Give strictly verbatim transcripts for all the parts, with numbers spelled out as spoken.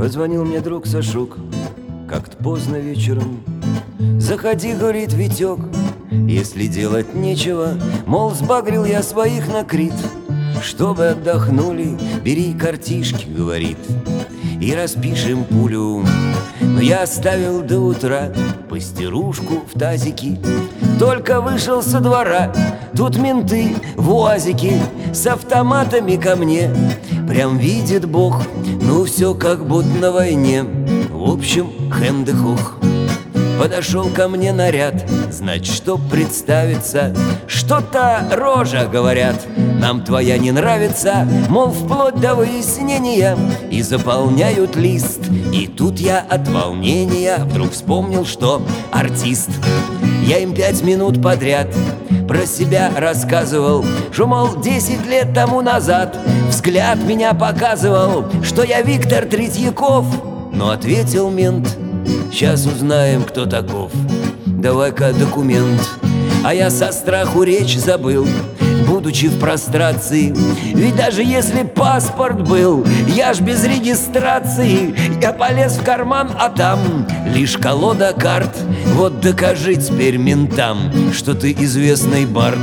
Позвонил мне друг Сашук как-то поздно вечером. Заходи, говорит, Витек, если делать нечего. Мол, сбагрил я своих на Крит. Чтобы отдохнули, бери картишки, говорит, и распишем пулю. Но я оставил до утра пастерушку в тазике. Только вышел со двора, тут менты в уазике с автоматами ко мне. Прям видит Бог, ну все как будто на войне. В общем, хэндехух. Подошел ко мне наряд, значит, чтоб представиться. Что-то рожа, говорят, нам твоя не нравится. Мол, вплоть до выяснения. И заполняют лист. И тут я от волнения вдруг вспомнил, что артист. Я им пять минут подряд про себя рассказывал, что, мол, десять лет тому назад взгляд меня показывал, что я Виктор Третьяков. Но ответил мент: сейчас узнаем, кто таков. Давай-ка документ. А я со страху речь забыл, будучи в прострации. Ведь даже если паспорт был, я ж без регистрации. Я полез в карман, а там лишь колода карт. Вот докажи теперь ментам, что ты известный бард.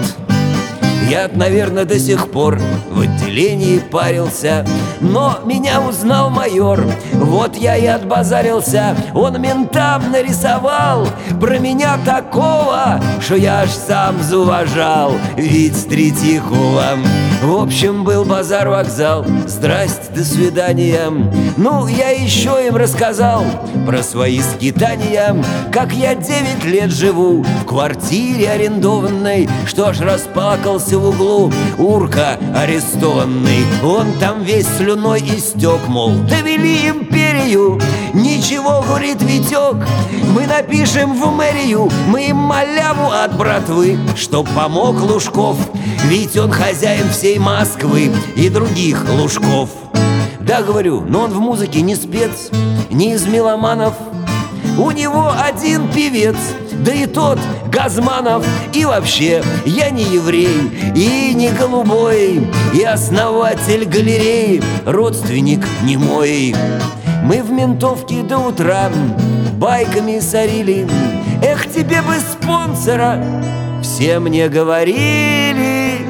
Я, наверное, до сих пор в отделении парился, но меня узнал майор. Вот я и отбазарился. Он ментам нарисовал про меня такого, что я аж сам зауважал ведь Третьякова. В общем, был базар-вокзал. Здрасте, до свидания. Ну, я еще им рассказал про свои скитания, как я девять лет живу в квартире арендованной, что аж расплакался в углу урка арестованный. Он там весь слюной истек, мол, довели империю. Ничего, говорит Витек, мы напишем в мэрию, мы им маляву от братвы, чтоб помог Лужков. Ведь он хозяин всей Москвы и других Лужков. Да, говорю, но он в музыке не спец, не из меломанов. У него один певец, да и тот Газманов. И вообще, я не еврей и не голубой, и основатель галереи родственник не мой. Мы в ментовке до утра байками сорили. Эх, тебе бы спонсора, все мне говорили.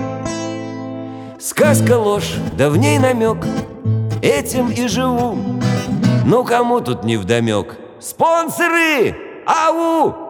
Сказка ложь, да в ней намек, этим и живу. Ну кому тут невдомек? Спонсоры! Ау!